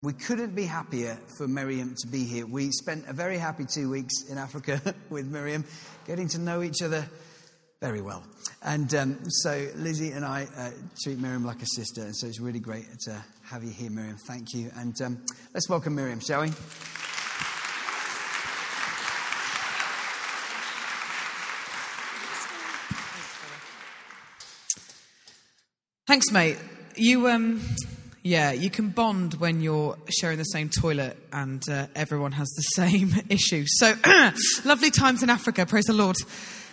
We couldn't be happier for Miriam to be here. We spent a very happy 2 weeks in Africa with Miriam, getting to know each other very well. And so Lizzie and I treat Miriam like a sister, and so it's really great to have you here, Miriam. Thank you. And let's welcome Miriam, shall we? Thanks, mate. You can bond when you're sharing the same toilet and everyone has the same issue. So, lovely times in Africa, praise the Lord.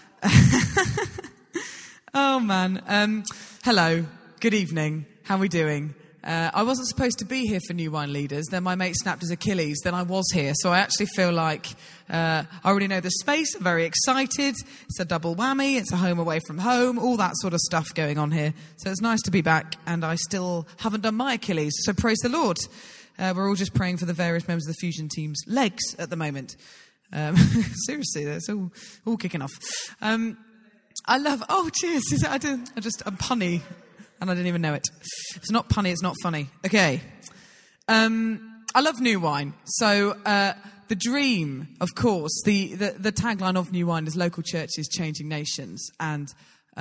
Oh, man. Hello, good evening. How are we doing? I wasn't supposed to be here for New Wine Leaders. Then my mate snapped his Achilles. Then I was here. So I actually feel like I already know the space. I'm very excited. It's a double whammy. It's a home away from home. All that sort of stuff going on here. So it's nice to be back. And I still haven't done my Achilles. So praise the Lord. We're all just praying for the various members of the Fusion team's legs at the moment. Seriously, that's all kicking off. I love... Oh, cheers. I'm punny. And I didn't even know it. If it's not punny, it's not funny. Okay. I love New Wine. So the dream, of course, the tagline of New Wine is local churches changing nations. And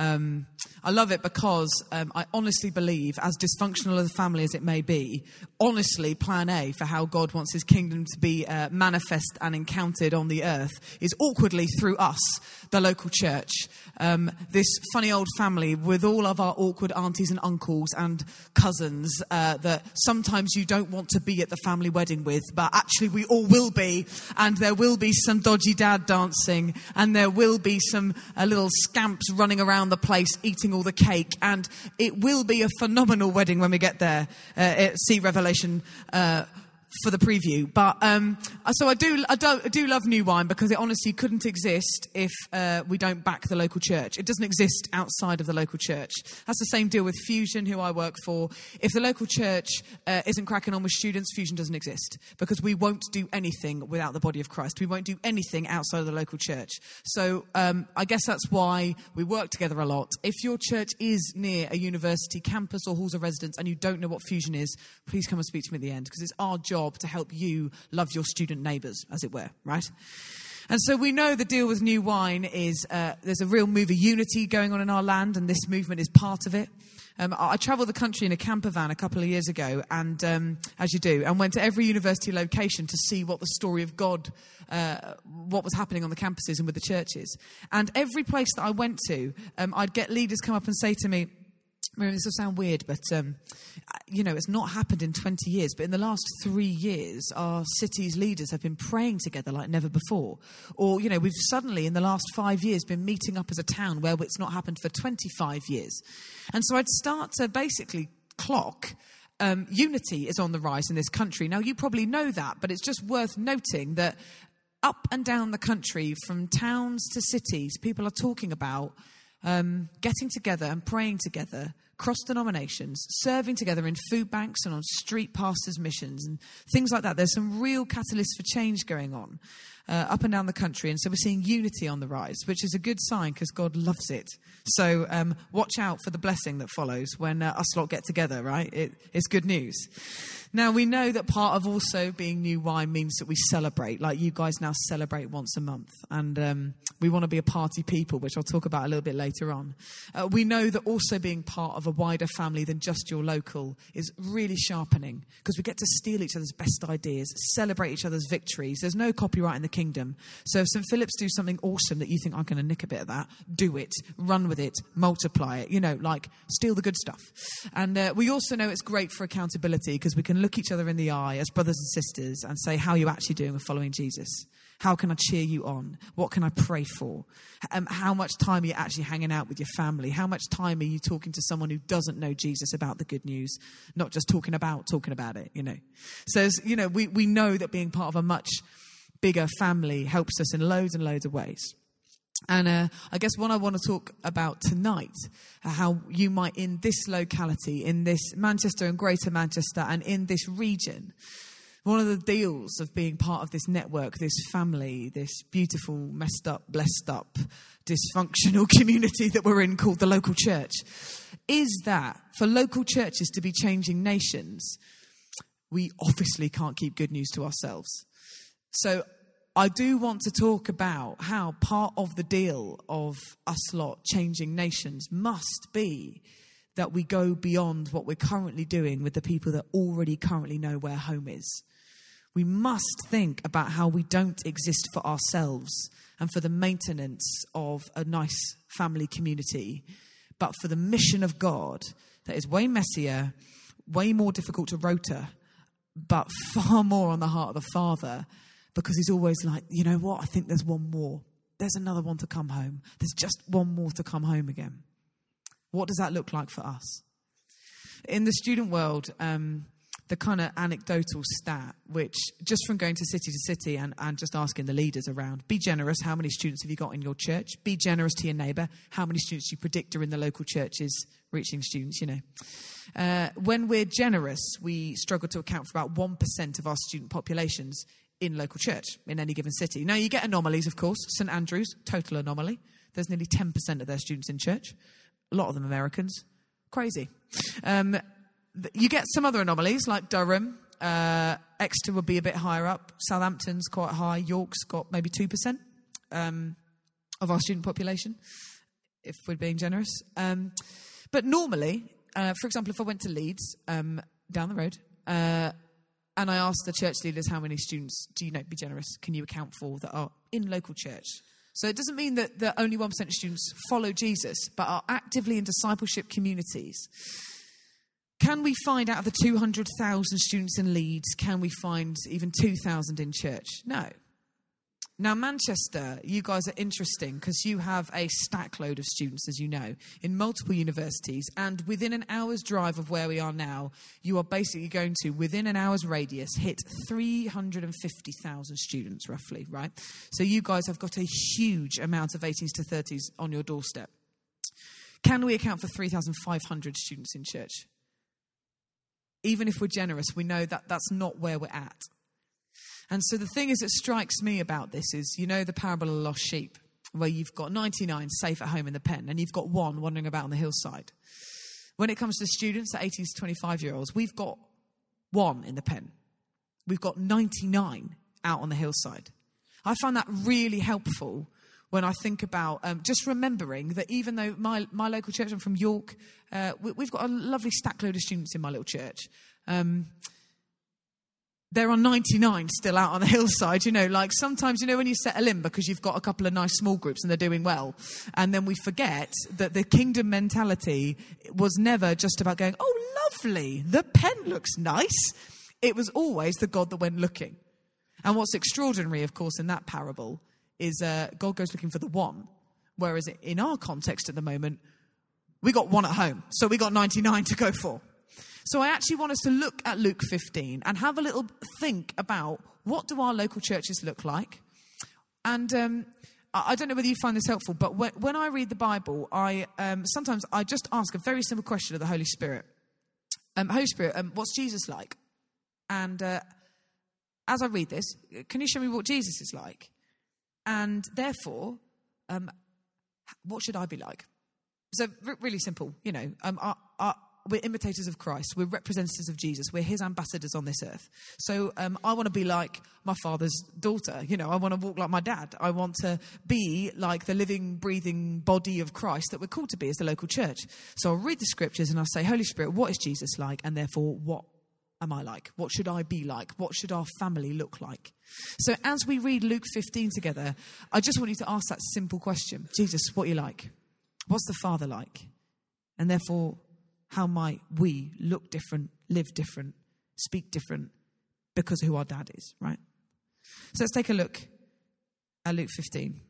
I love it because I honestly believe, as dysfunctional as a family as it may be, honestly, plan A for how God wants his kingdom to be manifest and encountered on the earth is awkwardly through us, the local church. This funny old family with all of our awkward aunties and uncles and cousins that sometimes you don't want to be at the family wedding with, but actually we all will be, and there will be some dodgy dad dancing, and there will be some little scamps running around the place eating all the cake, and it will be a phenomenal wedding when we get there. See Revelation for the preview. But so I do love New Wine because it honestly couldn't exist if we don't back the local church. It doesn't exist outside of the local church. That's the same deal with Fusion, who I work for. If the local church isn't cracking on with students, Fusion doesn't exist, because we won't do anything without the body of Christ. We won't do anything outside of the local church. So I guess that's why we work together a lot. If your church is near a university campus or halls of residence and you don't know what Fusion is, please come and speak to me at the end, because it's our job to help you love your student neighbours, as it were, right? And so we know the deal with New Wine is there's a real move of unity going on in our land, and this movement is part of it. I travelled the country in a camper van a couple of years ago, and as you do, and went to every university location to see what the story of God, what was happening on the campuses and with the churches. And every place that I went to, I'd get leaders come up and say to me, Miriam, this will sound weird, but, it's not happened in 20 years. But in the last 3 years, our city's leaders have been praying together like never before. Or, we've suddenly, in the last 5 years, been meeting up as a town where it's not happened for 25 years. And so I'd start to basically clock unity is on the rise in this country. Now, you probably know that, but it's just worth noting that up and down the country, from towns to cities, people are talking about getting together and praying together, cross denominations, serving together in food banks and on street pastors' missions and things like that. There's some real catalysts for change going on up and down the country. And so we're seeing unity on the rise, which is a good sign because God loves it. So watch out for the blessing that follows when us lot get together, right? It's good news. Now, we know that part of also being New Wine means that we celebrate, like you guys now celebrate once a month. And we want to be a party people, which I'll talk about a little bit later on. We know that also being part of a wider family than just your local is really sharpening, because we get to steal each other's best ideas, celebrate each other's victories. There's no copyright in the kingdom. So if St. Philip's do something awesome that you think, I'm going to nick a bit of that, do it, run with it, multiply it, steal the good stuff. And we also know it's great for accountability, because we can look each other in the eye as brothers and sisters and say, how are you actually doing with following Jesus? How can I cheer you on? What can I pray for? How much time are you actually hanging out with your family? How much time are you talking to someone who doesn't know Jesus about the good news? Not just talking about it, So, we know that being part of a much bigger family helps us in loads and loads of ways. And I guess what I want to talk about tonight, how you might, in this locality, in this Manchester and Greater Manchester and in this region, one of the deals of being part of this network, this family, this beautiful, messed up, blessed up, dysfunctional community that we're in called the local church, is that for local churches to be changing nations, we obviously can't keep good news to ourselves. So I do want to talk about how part of the deal of us lot changing nations must be that we go beyond what we're currently doing with the people that already currently know where home is. We must think about how we don't exist for ourselves and for the maintenance of a nice family community, but for the mission of God that is way messier, way more difficult to rotor, but far more on the heart of the Father, because he's always like, you know what, I think there's one more. There's another one to come home. There's just one more to come home again. What does that look like for us? In the student world, the kind of anecdotal stat, which just from going to city and just asking the leaders around, be generous, how many students have you got in your church? Be generous to your neighbour, how many students you predict are in the local churches reaching students, you know. When we're generous, we struggle to account for about 1% of our student populations in local church in any given city. Now, you get anomalies, of course. St Andrews, total anomaly. There's nearly 10% of their students in church. A lot of them Americans. Crazy. You get some other anomalies like Durham. Exeter would be a bit higher up. Southampton's quite high. York's got maybe 2% of our student population, if we're being generous. But normally, for example, if I went to Leeds down the road and I asked the church leaders how many students do you know, be generous, can you account for that are in local church? So it doesn't mean that only 1% of students follow Jesus, but are actively in discipleship communities. Can we find out of the 200,000 students in Leeds, can we find even 2,000 in church? No. Now, Manchester, you guys are interesting because you have a stack load of students, as you know, in multiple universities. And within an hour's drive of where we are now, you are basically going to, within an hour's radius, hit 350,000 students, roughly, right? So you guys have got a huge amount of 18s to 30s on your doorstep. Can we account for 3,500 students in church? Even if we're generous, we know that that's not where we're at. And so the thing is that strikes me about this is, you know, the parable of the lost sheep, where you've got 99 safe at home in the pen and you've got one wandering about on the hillside. When it comes to students, the 18 to 25-year-olds, we've got one in the pen. We've got 99 out on the hillside. I find that really helpful when I think about just remembering that even though my local church, I'm from York, we've got a lovely stack load of students in my little church. There are 99 still out on the hillside, you know, like sometimes, you know, when you settle in because you've got a couple of nice small groups and they're doing well. And then we forget that the kingdom mentality was never just about going, oh, lovely, the pen looks nice. It was always the God that went looking. And what's extraordinary, of course, in that parable is God goes looking for the one. Whereas in our context at the moment, we got one at home. So we got 99 to go for. So I actually want us to look at Luke 15 and have a little think about what do our local churches look like. And I don't know whether you find this helpful, but when I read the Bible, sometimes I just ask a very simple question of the Holy Spirit. Holy Spirit, what's Jesus like? And as I read this, can you show me what Jesus is like? And therefore, what should I be like? So really simple, you know, we're imitators of Christ. We're representatives of Jesus. We're his ambassadors on this earth. So I want to be like my father's daughter. You know, I want to walk like my dad. I want to be like the living, breathing body of Christ that we're called to be as the local church. So I'll read the scriptures and I'll say, Holy Spirit, what is Jesus like? And therefore, what am I like? What should I be like? What should our family look like? So as we read Luke 15 together, I just want you to ask that simple question. Jesus, what are you like? What's the Father like? And therefore, how might we look different, live different, speak different because of who our dad is, right? So let's take a look at Luke 15.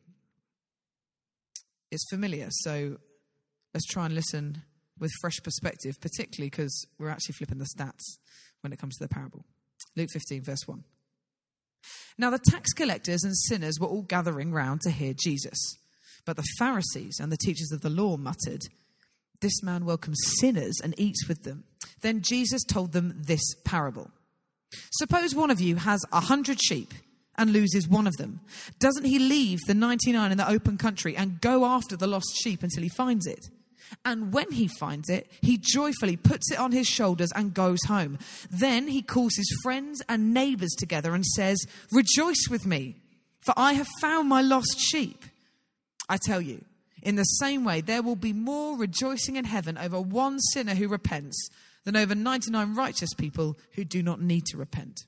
It's familiar, so let's try and listen with fresh perspective, particularly because we're actually flipping the stats when it comes to the parable. Luke 15, verse 1. Now the tax collectors and sinners were all gathering round to hear Jesus. But the Pharisees and the teachers of the law muttered, "This man welcomes sinners and eats with them." Then Jesus told them this parable. "Suppose one of you has 100 sheep and loses one of them. Doesn't he leave the 99 in the open country and go after the lost sheep until he finds it? And when he finds it, he joyfully puts it on his shoulders and goes home. Then he calls his friends and neighbors together and says, "Rejoice with me, for I have found my lost sheep." I tell you, in the same way, there will be more rejoicing in heaven over one sinner who repents than over 99 righteous people who do not need to repent.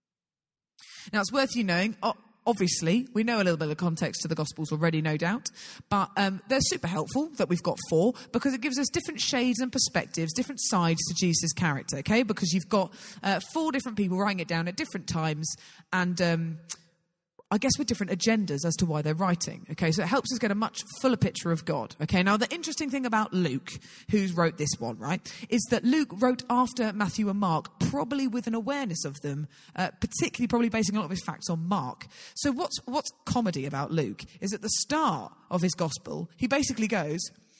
Now, it's worth you knowing, obviously, we know a little bit of context to the Gospels already, no doubt, but they're super helpful that we've got 4 because it gives us different shades and perspectives, different sides to Jesus' character, okay? Because you've got 4 different people writing it down at different times and I guess with different agendas as to why they're writing, okay? So it helps us get a much fuller picture of God, okay? Now, the interesting thing about Luke, who's wrote this one, right, is that Luke wrote after Matthew and Mark, probably with an awareness of them, particularly probably basing a lot of his facts on Mark. So what's comedy about Luke is at the start of his gospel, he basically goes,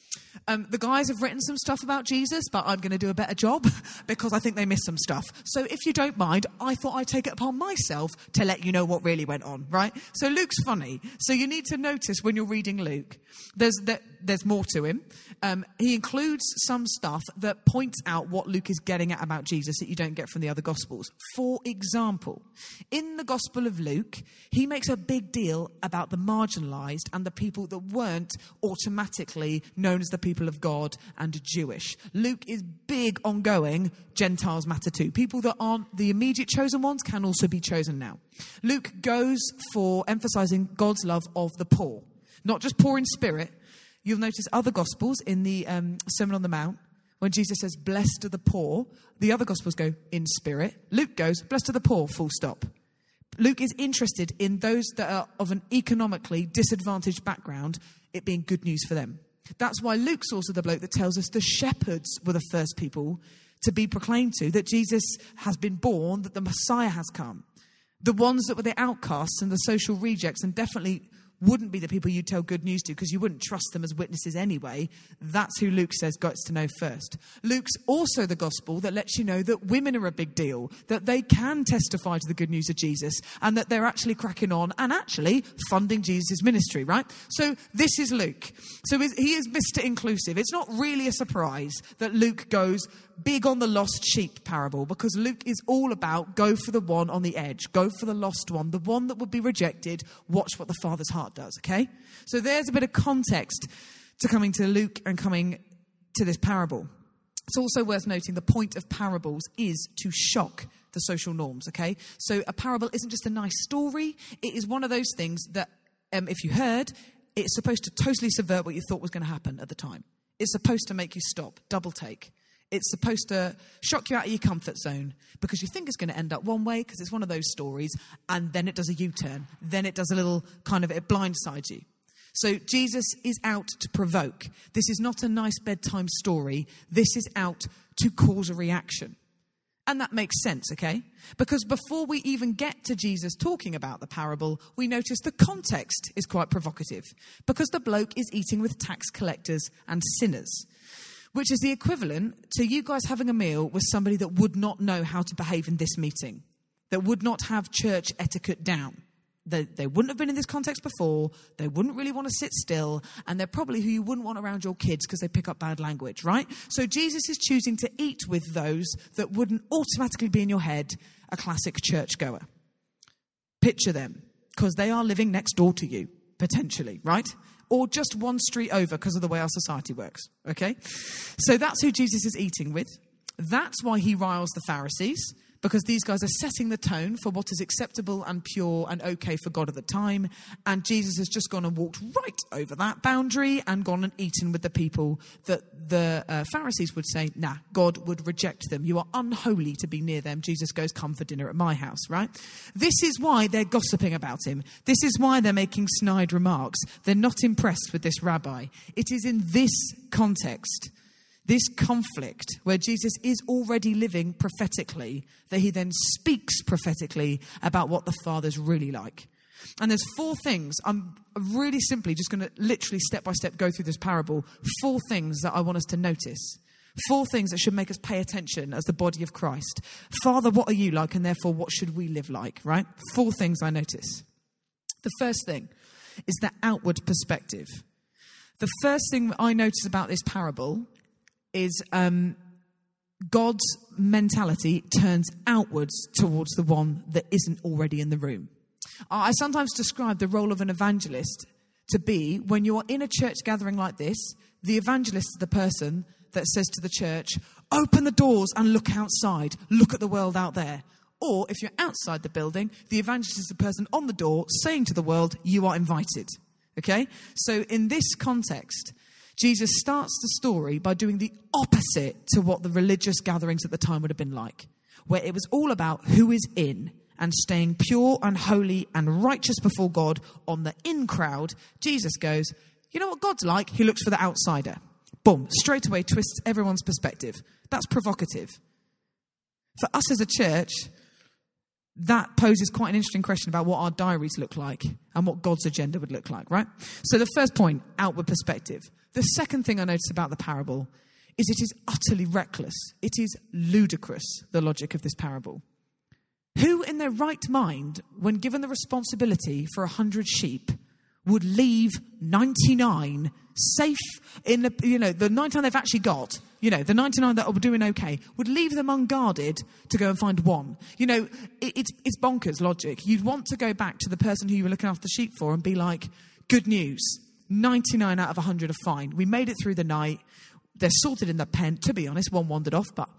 the guys have written some stuff about Jesus, but I'm going to do a better job because I think they missed some stuff. So if you don't mind, I thought I'd take it upon myself to let you know what really went on, right? So Luke's funny. So you need to notice when you're reading Luke, there's more to him. He includes some stuff that points out what Luke is getting at about Jesus that you don't get from the other Gospels. For example, in the Gospel of Luke, he makes a big deal about the marginalized and the people that weren't automatically known as the people of God and Jewish. Luke is big on going, Gentiles matter too. People that aren't the immediate chosen ones can also be chosen now. Luke goes for emphasizing God's love of the poor, not just poor in spirit. You'll notice other Gospels in the Sermon on the Mount, when Jesus says, "Blessed are the poor," the other Gospels go, "in spirit." Luke goes, "Blessed are the poor," full stop. Luke is interested in those that are of an economically disadvantaged background, it being good news for them. That's why Luke's also the bloke that tells us the shepherds were the first people to be proclaimed to, that Jesus has been born, that the Messiah has come. The ones that were the outcasts and the social rejects, and definitely wouldn't be the people you tell good news to because you wouldn't trust them as witnesses anyway. That's who Luke says gets to know first. Luke's also the gospel that lets you know that women are a big deal, that they can testify to the good news of Jesus, and that they're actually cracking on and actually funding Jesus' ministry, right? So this is Luke. So he is Mr. Inclusive. It's not really a surprise that Luke goes big on the lost sheep parable, because Luke is all about go for the one on the edge, go for the lost one, the one that would be rejected. Watch what the Father's heart does, okay? So there's a bit of context to coming to Luke and coming to this parable. It's also worth noting the point of parables is to shock the social norms, okay? So a parable isn't just a nice story. It is one of those things that, if you heard, it's supposed to totally subvert what you thought was going to happen at the time. It's supposed to make you stop, double take. It's supposed to shock you out of your comfort zone because you think it's going to end up one way because it's one of those stories, and then it does a U-turn. Then it does a little kind of, it blindsides you. So Jesus is out to provoke. This is not a nice bedtime story. This is out to cause a reaction. And that makes sense, okay? Because before we even get to Jesus talking about the parable, we notice the context is quite provocative because the bloke is eating with tax collectors and sinners, which is the equivalent to you guys having a meal with somebody that would not know how to behave in this meeting, that would not have church etiquette down. They wouldn't have been in this context before, they wouldn't really want to sit still, and they're probably who you wouldn't want around your kids because they pick up bad language, right? So Jesus is choosing to eat with those that wouldn't automatically be in your head a classic churchgoer. Picture them, because they are living next door to you, potentially, right? Or just one street over because of the way our society works, okay? So that's who Jesus is eating with. That's why he riles the Pharisees, because these guys are setting the tone for what is acceptable and pure and okay for God at the time. And Jesus has just gone and walked right over that boundary and gone and eaten with the people that the Pharisees would say, nah, God would reject them. You are unholy to be near them. Jesus goes, come for dinner at my house, right? This is why they're gossiping about him. This is why they're making snide remarks. They're not impressed with this rabbi. It is in this context, this conflict where Jesus is already living prophetically, that he then speaks prophetically about what the Father's really like. And there's 4 things. I'm really simply just going to literally step by step go through this parable. 4 things that I want us to notice. 4 things that should make us pay attention as the body of Christ. Father, what are you like? And therefore, what should we live like, right? 4 things I notice. The first thing is the outward perspective. The first thing I notice about this parable is God's mentality turns outwards towards the one that isn't already in the room. I sometimes describe the role of an evangelist to be, when you're in a church gathering like this, the evangelist is the person that says to the church, open the doors and look outside, look at the world out there. Or if you're outside the building, the evangelist is the person on the door saying to the world, you are invited. Okay? So in this context, Jesus starts the story by doing the opposite to what the religious gatherings at the time would have been like, where it was all about who is in and staying pure and holy and righteous before God on the in crowd. Jesus goes, you know what God's like? He looks for the outsider. Boom, straight away twists everyone's perspective. That's provocative. For us as a church, that poses quite an interesting question about what our diaries look like and what God's agenda would look like, right? So the first point, outward perspective. The second thing I notice about the parable is it is utterly reckless. It is ludicrous, the logic of this parable. Who in their right mind, when given the responsibility for 100 sheep, would leave 99 safe in the 99 they've actually got, the 99 that are doing okay, would leave them unguarded to go and find one? It's bonkers logic. You'd want to go back to the person who you were looking after the sheep for and be like, good news, 99 out of 100 are fine. We made it through the night. They're sorted in the pen. To be honest, one wandered off, but,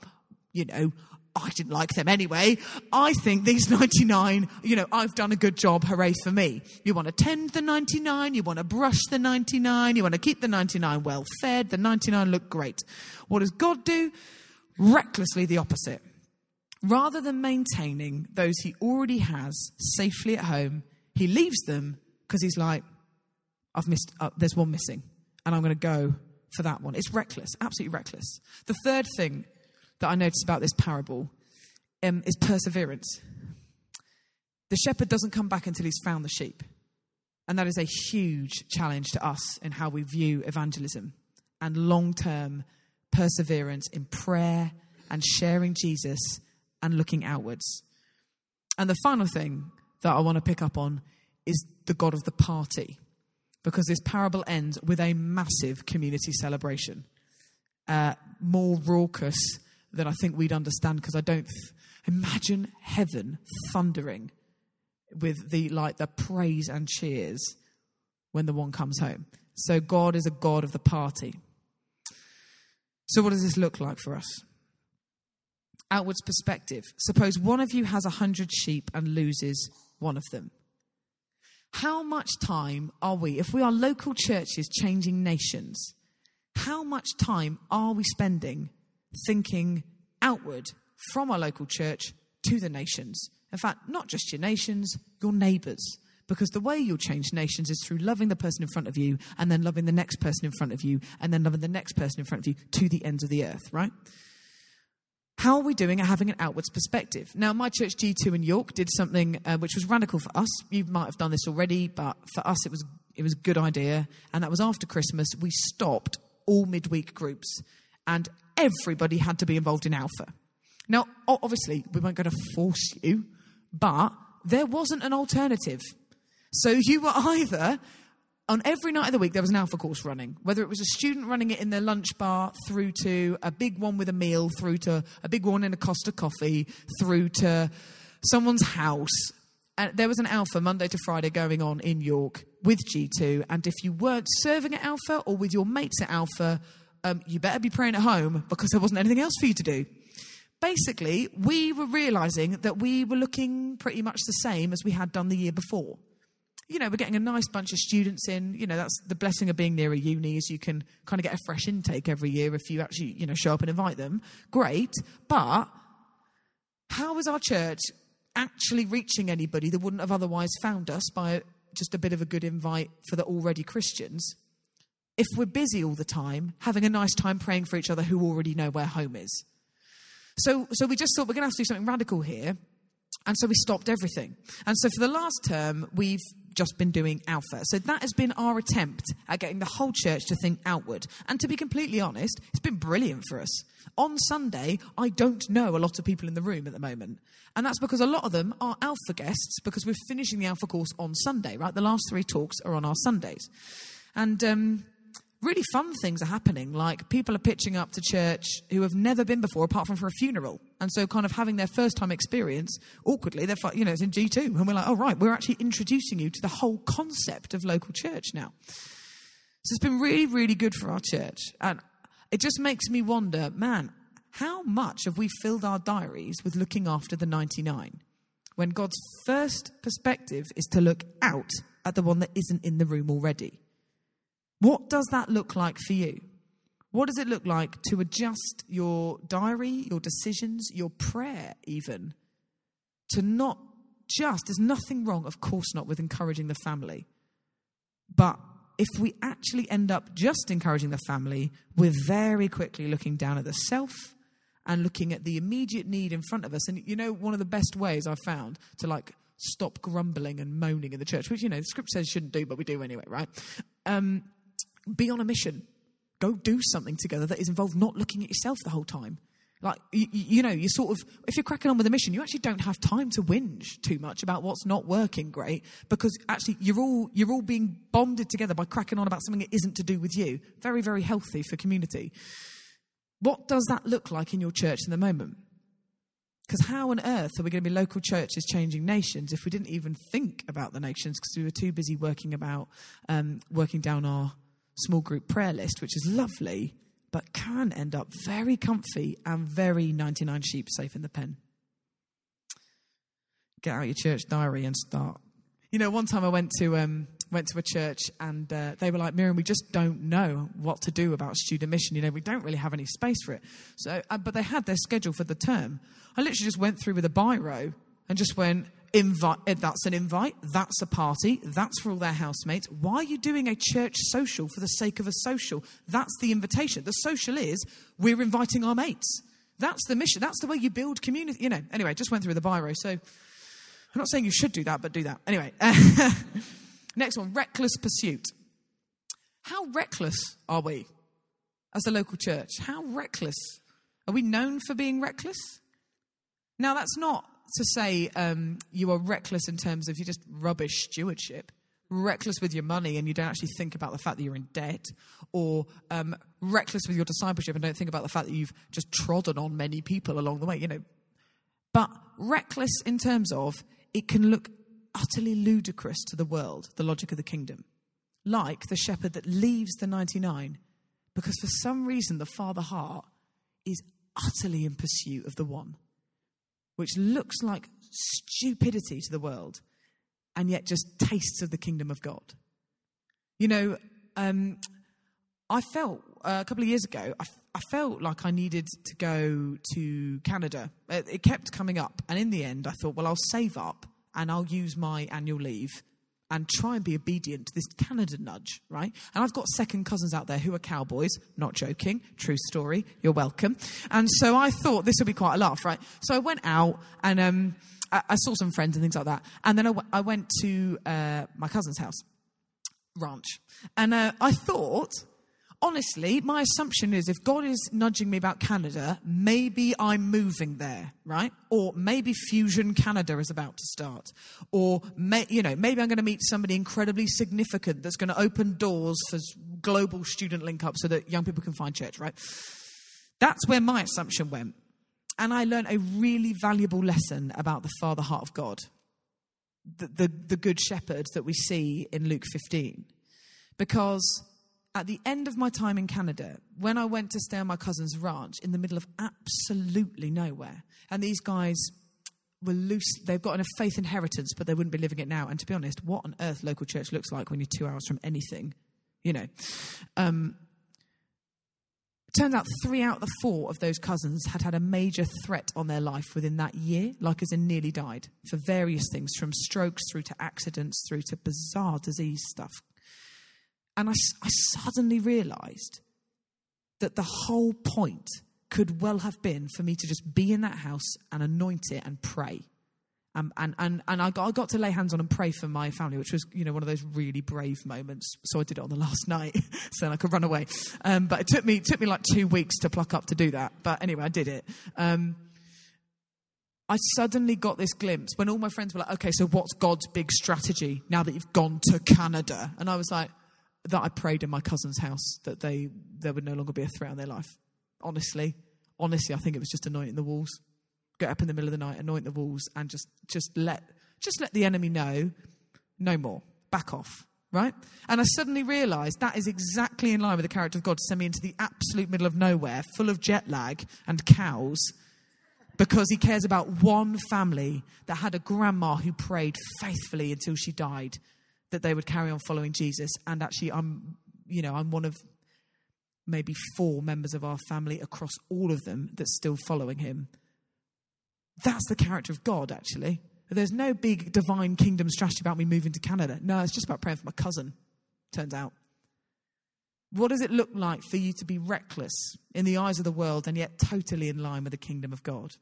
I didn't like them anyway. I think these 99, I've done a good job. Hooray for me. You want to tend the 99. You want to brush the 99. You want to keep the 99 well fed. The 99 look great. What does God do? Recklessly the opposite. Rather than maintaining those he already has safely at home, he leaves them because he's like, there's one missing and I'm going to go for that one. It's reckless, absolutely reckless. The third thing that I noticed about this parable is perseverance. The shepherd doesn't come back until he's found the sheep. And that is a huge challenge to us in how we view evangelism and long-term perseverance in prayer and sharing Jesus and looking outwards. And the final thing that I want to pick up on is the God of the party, because this parable ends with a massive community celebration, more raucous than I think we'd understand, because I don't imagine heaven thundering with the praise and cheers when the one comes home. So God is a God of the party. So what does this look like for us? Outwards perspective. Suppose one of you has 100 sheep and loses one of them. How much time are we, if we are local churches changing nations, how much time are we spending thinking outward from our local church to the nations? In fact, not just your nations, your neighbours. Because the way you'll change nations is through loving the person in front of you and then loving the next person in front of you and then loving the next person in front of you to the ends of the earth, right? How are we doing at having an outwards perspective? Now, my church G2 in York did something which was radical for us. You might have done this already, but for us it was a good idea. And that was after Christmas, we stopped all midweek groups and everybody had to be involved in Alpha. Now, obviously, we weren't going to force you, but there wasn't an alternative. So you were either, on every night of the week, there was an Alpha course running, whether it was a student running it in their lunch bar, through to a big one with a meal, through to a big one in a Costa coffee, through to someone's house. And there was an Alpha Monday to Friday going on in York with G2. And if you weren't serving at Alpha or with your mates at Alpha, you better be praying at home because there wasn't anything else for you to do. Basically, we were realising that we were looking pretty much the same as we had done the year before. We're getting a nice bunch of students in. That's the blessing of being near a uni, is you can kind of get a fresh intake every year if you actually, show up and invite them. Great. But how is our church actually reaching anybody that wouldn't have otherwise found us by just a bit of a good invite for the already Christians, if we're busy all the time, having a nice time praying for each other who already know where home is? So we just thought we're going to have to do something radical here. And so we stopped everything. And so for the last term, we've just been doing Alpha. So that has been our attempt at getting the whole church to think outward. And to be completely honest, it's been brilliant for us. On Sunday, I don't know a lot of people in the room at the moment. And that's because a lot of them are Alpha guests, because we're finishing the Alpha course on Sunday, right? The last 3 talks are on our Sundays. And really fun things are happening. Like people are pitching up to church who have never been before, apart from for a funeral. And so kind of having their first time experience, awkwardly, they're, it's in G2. And we're like, oh, right, we're actually introducing you to the whole concept of local church now. So it's been really, really good for our church. And it just makes me wonder, man, how much have we filled our diaries with looking after the 99? When God's first perspective is to look out at the one that isn't in the room already. What does that look like for you? What does it look like to adjust your diary, your decisions, your prayer even, to not just, there's nothing wrong, of course not, with encouraging the family. But if we actually end up just encouraging the family, we're very quickly looking down at the self and looking at the immediate need in front of us. And one of the best ways I've found to stop grumbling and moaning in the church, which, the script says shouldn't do, but we do anyway, right? Be on a mission. Go do something together that is involved not looking at yourself the whole time. You sort of, if you're cracking on with a mission, you actually don't have time to whinge too much about what's not working great, because actually you're all being bonded together by cracking on about something that isn't to do with you. Very, very healthy for community. What does that look like in your church in the moment? Because how on earth are we going to be local churches changing nations if we didn't even think about the nations because we were too busy working down our small group prayer list, which is lovely, but can end up very comfy and very 99 sheep safe in the pen. Get out your church diary and start. One time I went to a church and they were like, Miriam, we just don't know what to do about student mission. We don't really have any space for it. So, but they had their schedule for the term. I literally just went through with a biro and just went, that's an invite, that's a party, that's for all their housemates. Why are you doing a church social for the sake of a social? That's the invitation. The social is, we're inviting our mates. That's the mission. That's the way you build community. Anyway, just went through the biro. So I'm not saying you should do that, but do that. Anyway, next one, reckless pursuit. How reckless are we as a local church? How reckless? Are we known for being reckless? Now, that's not to say you are reckless in terms of you just rubbish stewardship, reckless with your money and you don't actually think about the fact that you're in debt, or reckless with your discipleship and don't think about the fact that you've just trodden on many people along the way, But reckless in terms of it can look utterly ludicrous to the world, the logic of the kingdom. Like the shepherd that leaves the 99 because for some reason the father heart is utterly in pursuit of the one, which looks like stupidity to the world and yet just tastes of the kingdom of God. I felt a couple of years ago, I felt like I needed to go to Canada. It kept coming up. And in the end, I thought, well, I'll save up and I'll use my annual leave and try and be obedient to this Canada nudge, right? And I've got second cousins out there who are cowboys. Not joking. True story. You're welcome. And so I thought this would be quite a laugh, right? So I went out and I saw some friends and things like that. And then I went to my cousin's house, ranch. And I thought, honestly, my assumption is if God is nudging me about Canada, maybe I'm moving there, right? Or maybe Fusion Canada is about to start. Or, maybe I'm going to meet somebody incredibly significant that's going to open doors for global student link-up so that young people can find church, right? That's where my assumption went. And I learned a really valuable lesson about the Father heart of God, the good shepherd that we see in Luke 15. Because at the end of my time in Canada, when I went to stay on my cousin's ranch in the middle of absolutely nowhere, and these guys were loose, they've got a faith inheritance, but they wouldn't be living it now. And to be honest, what on earth local church looks like when you're 2 hours from anything, Turns out 3 out of the 4 of those cousins had a major threat on their life within that year, like as in nearly died, for various things, from strokes through to accidents, through to bizarre disease stuff. And I suddenly realised that the whole point could well have been for me to just be in that house and anoint it and pray. And I got to lay hands on and pray for my family, which was, one of those really brave moments. So I did it on the last night so I could run away. But it took me like 2 weeks to pluck up to do that. But anyway, I did it. I suddenly got this glimpse when all my friends were like, okay, so what's God's big strategy now that you've gone to Canada? And I was like, that I prayed in my cousin's house that there would no longer be a threat on their life. Honestly, I think it was just anointing the walls. Get up in the middle of the night, anoint the walls, and just let the enemy know, no more, back off, right? And I suddenly realised that is exactly in line with the character of God to send me into the absolute middle of nowhere, full of jet lag and cows, because he cares about one family that had a grandma who prayed faithfully until she died, that they would carry on following Jesus. And actually, I'm one of maybe 4 members of our family across all of them that's still following him. That's the character of God, actually. There's no big divine kingdom strategy about me moving to Canada. No, it's just about praying for my cousin, turns out. What does it look like for you to be reckless in the eyes of the world and yet totally in line with the kingdom of God?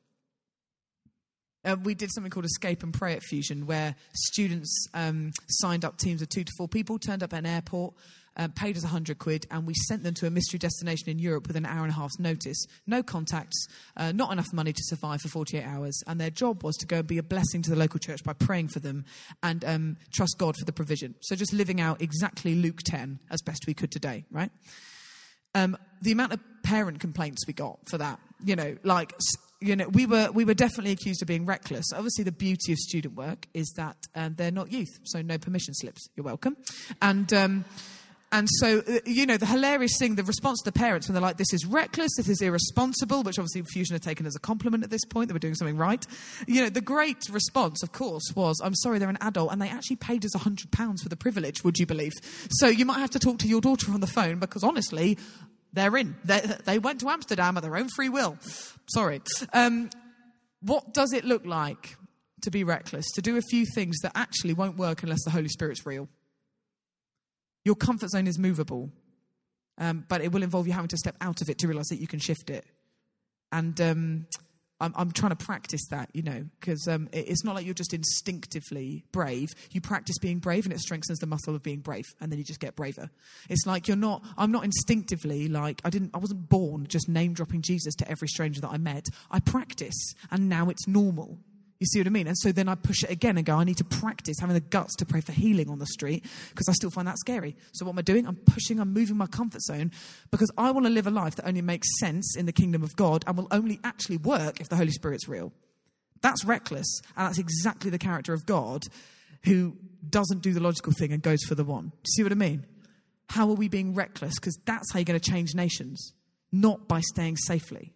We did something called Escape and Pray at Fusion, where students signed up teams of 2 to 4 people, turned up at an airport, paid us £100, and we sent them to a mystery destination in Europe with an hour and a half's notice. No contacts, not enough money to survive for 48 hours. And their job was to go and be a blessing to the local church by praying for them and trust God for the provision. So just living out exactly Luke 10 as best we could today, right? The amount of parent complaints we got for that, we were definitely accused of being reckless. Obviously, the beauty of student work is that they're not youth, so no permission slips. You're welcome. And so, the hilarious thing, the response to the parents when they're like, this is reckless, this is irresponsible, which obviously Fusion had taken as a compliment at this point, they were doing something right. The great response, of course, was, I'm sorry, they're an adult, and they actually paid us £100 for the privilege, would you believe? So you might have to talk to your daughter on the phone, because honestly, they're in. They went to Amsterdam at their own free will. Sorry. What does it look like to be reckless? To do a few things that actually won't work unless the Holy Spirit's real. Your comfort zone is movable, but it will involve you having to step out of it to realise that you can shift it. And I'm trying to practice that, because it's not like you're just instinctively brave. You practice being brave and it strengthens the muscle of being brave, and then you just get braver. It's like I'm not instinctively like, I wasn't born just name dropping Jesus to every stranger that I met. I practice, and now it's normal. You see what I mean? And so then I push it again and go, I need to practice having the guts to pray for healing on the street, because I still find that scary. So what am I doing? I'm moving my comfort zone, because I want to live a life that only makes sense in the kingdom of God and will only actually work if the Holy Spirit's real. That's reckless. And that's exactly the character of God, who doesn't do the logical thing and goes for the one. See what I mean? How are we being reckless? Because that's how you're going to change nations, not by staying safely.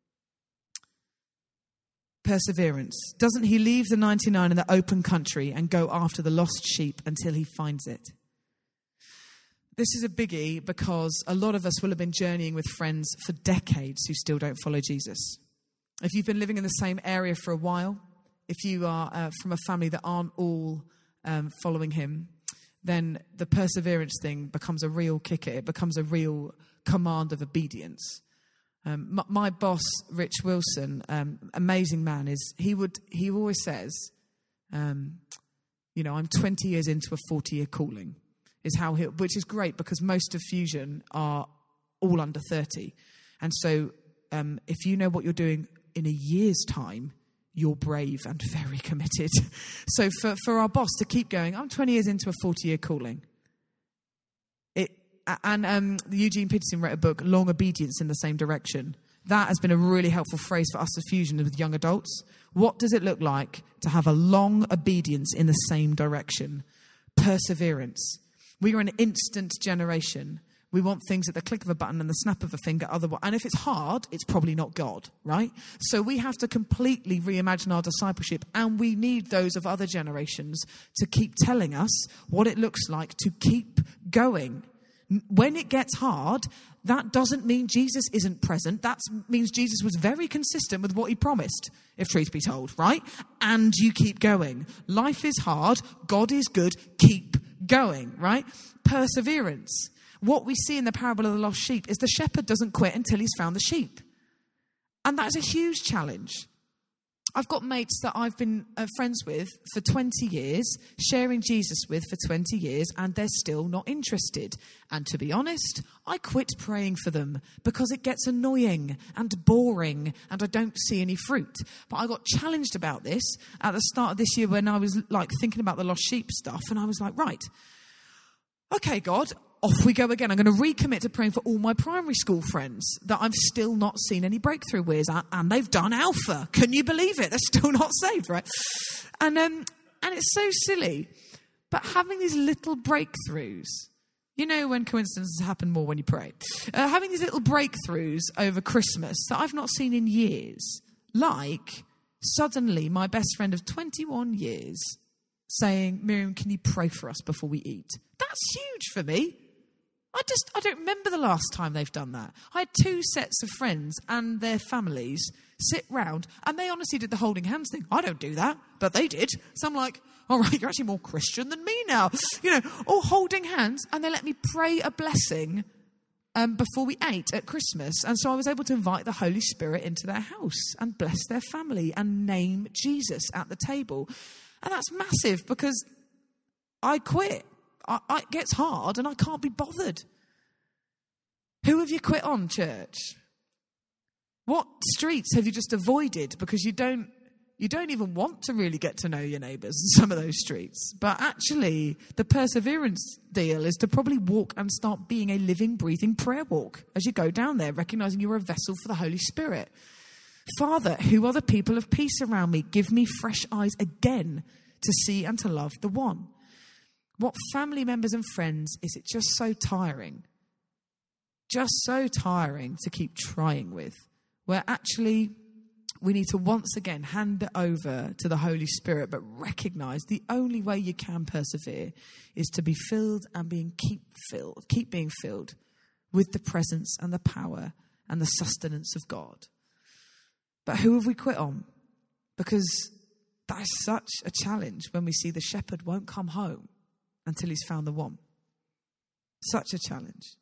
Perseverance. Doesn't he leave the 99 in the open country and go after the lost sheep until he finds it? This is a biggie, because a lot of us will have been journeying with friends for decades who still don't follow Jesus. If you've been living in the same area for a while, if you are from a family that aren't all following him, then the perseverance thing becomes a real kicker. It becomes a real command of obedience. My boss, Rich Wilson, amazing man, he always says, I'm 20 years into a 40-year calling, which is great, because most of Fusion are all under 30. And so if you know what you're doing in a year's time, you're brave and very committed. So for our boss to keep going, I'm 20 years into a 40-year calling. And Eugene Peterson wrote a book, Long Obedience in the Same Direction. That has been a really helpful phrase for us at Fusion with young adults. What does it look like to have a long obedience in the same direction? Perseverance. We are an instant generation. We want things at the click of a button and the snap of a finger. And if it's hard, it's probably not God, right? So we have to completely reimagine our discipleship, and we need those of other generations to keep telling us what it looks like to keep going. When it gets hard, that doesn't mean Jesus isn't present. That means Jesus was very consistent with what he promised, if truth be told, right? And you keep going. Life is hard. God is good. Keep going, right? Perseverance. What we see in the parable of the lost sheep is the shepherd doesn't quit until he's found the sheep. And that is a huge challenge. I've got mates that I've been friends with for 20 years, sharing Jesus with for 20 years, and they're still not interested. And to be honest, I quit praying for them because it gets annoying and boring and I don't see any fruit. But I got challenged about this at the start of this year when I was thinking about the lost sheep stuff, and I was like, right, okay, God, off we go again. I'm going to recommit to praying for all my primary school friends that I've still not seen any breakthrough with, and they've done Alpha. Can you believe it? They're still not saved, right? And it's so silly. But having these little breakthroughs, you know, when coincidences happen more when you pray, having these little breakthroughs over Christmas that I've not seen in years, like suddenly my best friend of 21 years saying, Miriam, can you pray for us before we eat? That's huge for me. I don't remember the last time they've done that. I had 2 sets of friends and their families sit round, and they honestly did the holding hands thing. I don't do that, but they did. So I'm like, all right, you're actually more Christian than me now. You know, all holding hands, and they let me pray a blessing before we ate at Christmas. And so I was able to invite the Holy Spirit into their house and bless their family and name Jesus at the table. And that's massive because I quit. It gets hard and I can't be bothered. Who have you quit on, church? What streets have you just avoided because you don't even want to really get to know your neighbours in some of those streets? But actually, the perseverance deal is to probably walk and start being a living, breathing prayer walk as you go down there, recognising you're a vessel for the Holy Spirit. Father, who are the people of peace around me? Give me fresh eyes again to see and to love the one. What family members and friends is it just so tiring? Just so tiring to keep trying with, where actually we need to once again hand it over to the Holy Spirit, but recognise the only way you can persevere is to be filled and keep being filled with the presence and the power and the sustenance of God. But who have we quit on? Because that is such a challenge when we see the shepherd won't come home until he's found the one. Such a challenge.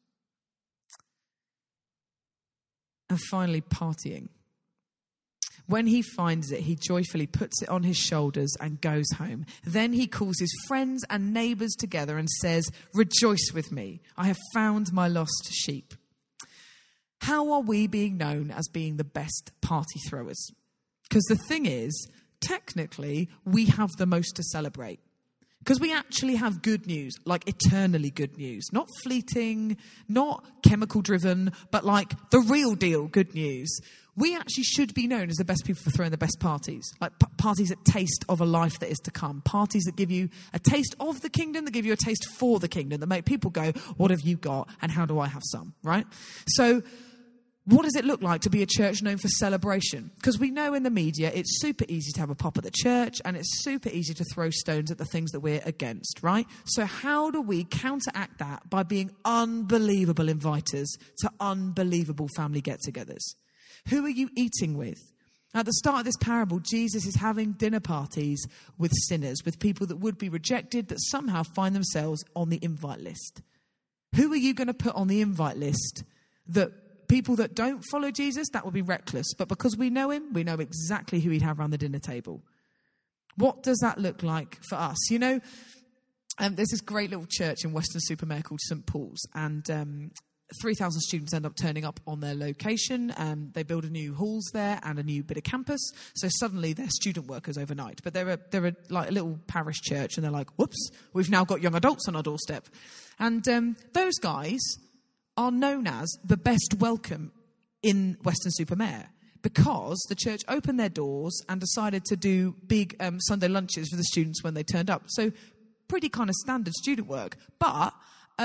And finally, partying. When he finds it, he joyfully puts it on his shoulders and goes home. Then he calls his friends and neighbours together and says, rejoice with me. I have found my lost sheep. How are we being known as being the best party throwers? Because the thing is, technically, we have the most to celebrate. Because we actually have good news, like eternally good news. Not fleeting, not chemical driven, but like the real deal good news. We actually should be known as the best people for throwing the best parties. Like parties that taste of a life that is to come. Parties that give you a taste of the kingdom, that give you a taste for the kingdom, that make people go, what have you got and how do I have some, right? So what does it look like to be a church known for celebration? Because we know in the media it's super easy to have a pop at the church and it's super easy to throw stones at the things that we're against, right? So how do we counteract that by being unbelievable inviters to unbelievable family get-togethers? Who are you eating with? At the start of this parable, Jesus is having dinner parties with sinners, with people that would be rejected, that somehow find themselves on the invite list. Who are you going to put on the invite list? That people that don't follow Jesus, that would be reckless. But because we know him, we know exactly who he'd have around the dinner table. What does that look like for us? You know, there's this great little church in Weston-super-Mare called St. Paul's, and 3,000 students end up turning up on their location. They build a new halls there and a new bit of campus. So suddenly they're student workers overnight. But they're like a little parish church, and they're like, whoops, we've now got young adults on our doorstep. And those guys are known as the best welcome in Weston-super-Mare because the church opened their doors and decided to do big Sunday lunches for the students when they turned up. So pretty kind of standard student work. But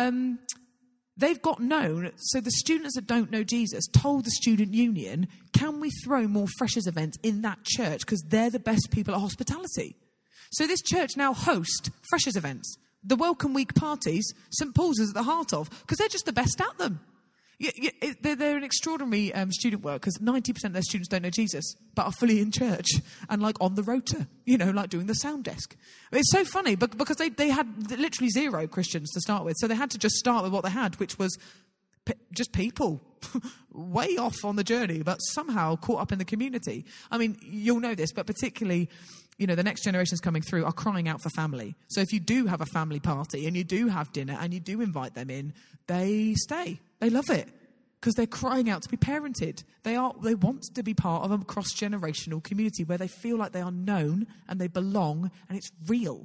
they've got known, so the students that don't know Jesus told the student union, can we throw more freshers events in that church because they're the best people at hospitality? So this church now hosts freshers events. The Welcome Week parties, St. Paul's is at the heart of, because they're just the best at them. They're an extraordinary student work, because 90% of their students don't know Jesus, but are fully in church and like on the rota, you know, like doing the sound desk. It's so funny, because they had literally zero Christians to start with, so they had to just start with what they had, which was just people way off on the journey, but somehow caught up in the community. I mean, you'll know this, but particularly, you know, the next generations coming through are crying out for family. So if you do have a family party and you do have dinner and you do invite them in, they stay. They love it because they're crying out to be parented. They want to be part of a cross-generational community where they feel like they are known and they belong and it's real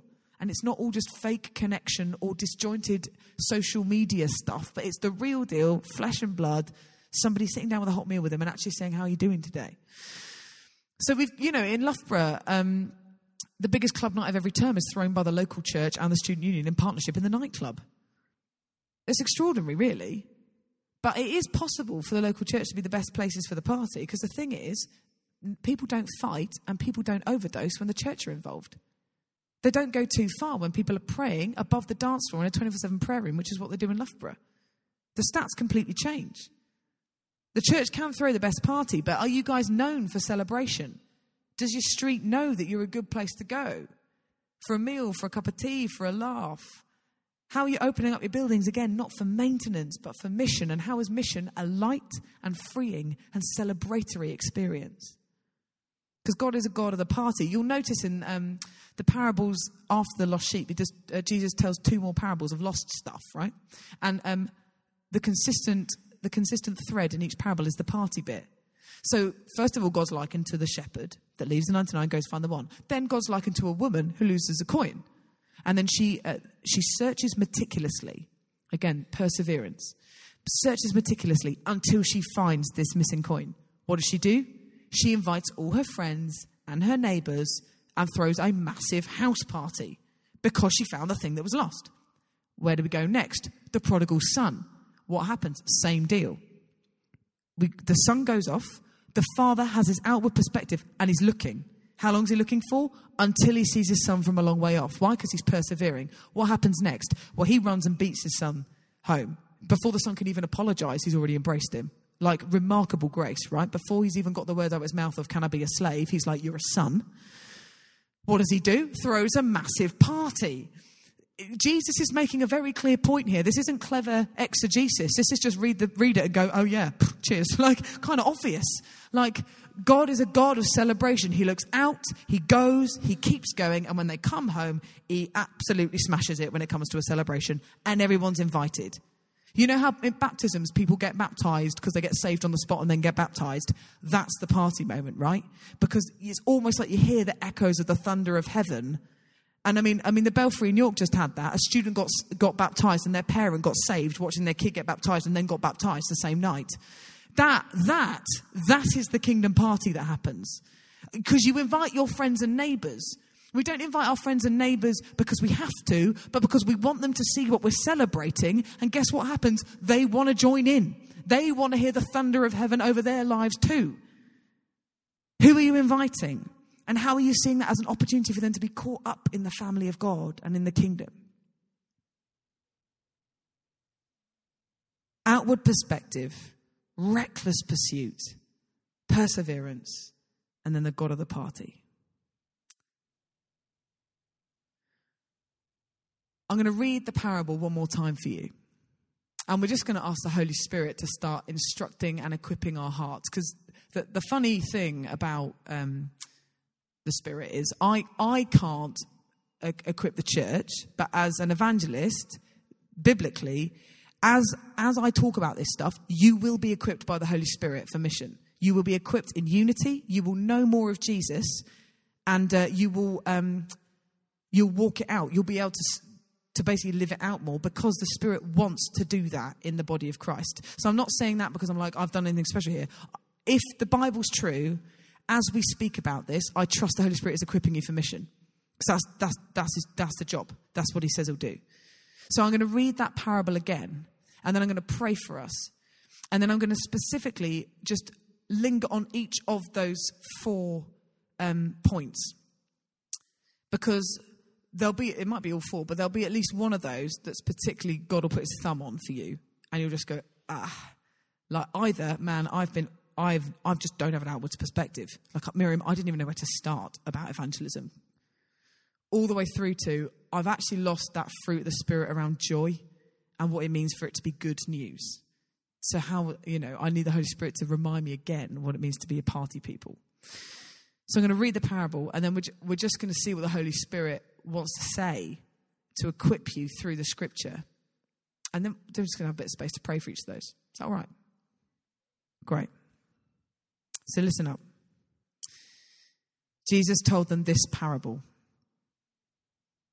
And it's not all just fake connection or disjointed social media stuff, but it's the real deal, flesh and blood, somebody sitting down with a hot meal with them and actually saying, how are you doing today? So we've, in Loughborough, the biggest club night of every term is thrown by the local church and the student union in partnership in the nightclub. It's extraordinary, really. But it is possible for the local church to be the best places for the party, because the thing is, people don't fight and people don't overdose when the church are involved. They don't go too far when people are praying above the dance floor in a 24/7 prayer room, which is what they do in Loughborough. The stats completely change. The church can throw the best party, but are you guys known for celebration? Does your street know that you're a good place to go? For a meal, for a cup of tea, for a laugh? How are you opening up your buildings, again, not for maintenance, but for mission? And how is mission a light and freeing and celebratory experience? Because God is a God of the party. You'll notice in the parables after the lost sheep, Jesus tells 2 more parables of lost stuff, right? And the consistent thread in each parable is the party bit. So, first of all, God's likened to the shepherd that leaves the 99, goes find the one. Then God's likened to a woman who loses a coin. And then she searches meticulously. Again, perseverance. Searches meticulously until she finds this missing coin. What does she do? She invites all her friends and her neighbours and throws a massive house party because she found the thing that was lost. Where do we go next? The prodigal son. What happens? Same deal. The son goes off. The father has his outward perspective and he's looking. How long is he looking for? Until he sees his son from a long way off. Why? Because he's persevering. What happens next? Well, he runs and beats his son home. Before the son can even apologise, he's already embraced him. Like, remarkable grace, right? Before he's even got the words out of his mouth of, can I be a slave? He's like, you're a son. What does he do? Throws a massive party. Jesus is making a very clear point here. This isn't clever exegesis. This is just read it and go, oh yeah, cheers. Like, kind of obvious. Like, God is a God of celebration. He looks out, he goes, he keeps going, and when they come home, he absolutely smashes it when it comes to a celebration, and everyone's invited. You know how in baptisms people get baptized because they get saved on the spot and then get baptized? That's the party moment, right? Because it's almost like you hear the echoes of the thunder of heaven. And I mean, the Belfry in York just had that. A student got baptized and their parent got saved watching their kid get baptized and then got baptized the same night. That is the kingdom party that happens. Because you invite your friends and neighbours. We don't invite our friends and neighbours because we have to, but because we want them to see what we're celebrating. And guess what happens? They want to join in. They want to hear the thunder of heaven over their lives too. Who are you inviting? And how are you seeing that as an opportunity for them to be caught up in the family of God and in the kingdom? Outward perspective, reckless pursuit, perseverance, and then the God of the party. I'm going to read the parable one more time for you. And we're just going to ask the Holy Spirit to start instructing and equipping our hearts. Because the funny thing about the Spirit is I can't equip the church, but as an evangelist, biblically, as I talk about this stuff, you will be equipped by the Holy Spirit for mission. You will be equipped in unity. You will know more of Jesus, and you'll walk it out. You'll be able to basically live it out more because the Spirit wants to do that in the body of Christ. So I'm not saying that because I'm like, I've done anything special here. If the Bible's true, as we speak about this, I trust the Holy Spirit is equipping you for mission. Because that's the job. That's what he says he'll do. So I'm going to read that parable again, and then I'm going to pray for us. And then I'm going to specifically just linger on each of those 4 points. Because it might be all 4, but there'll be at least one of those that's particularly God will put his thumb on for you. And you'll just go, like either, man, I just don't have an outwards perspective. Like Miriam, I didn't even know where to start about evangelism. All the way through to, I've actually lost that fruit of the Spirit around joy and what it means for it to be good news. So how, I need the Holy Spirit to remind me again what it means to be a party people. So I'm going to read the parable, and then we're just going to see what the Holy Spirit wants to say to equip you through the scripture. And then we're just going to have a bit of space to pray for each of those. Is that all right? Great. So listen up. Jesus told them this parable.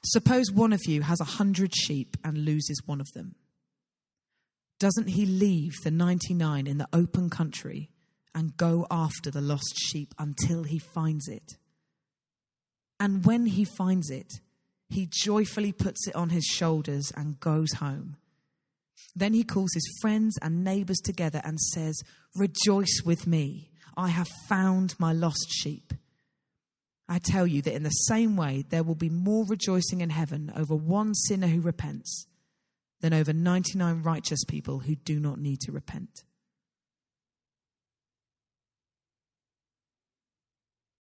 Suppose one of you has 100 sheep and loses one of them. Doesn't he leave the 99 in the open country and go after the lost sheep until he finds it? And when he finds it, he joyfully puts it on his shoulders and goes home. Then he calls his friends and neighbors together and says, "Rejoice with me, I have found my lost sheep." I tell you that in the same way, there will be more rejoicing in heaven over one sinner who repents than over 99 righteous people who do not need to repent.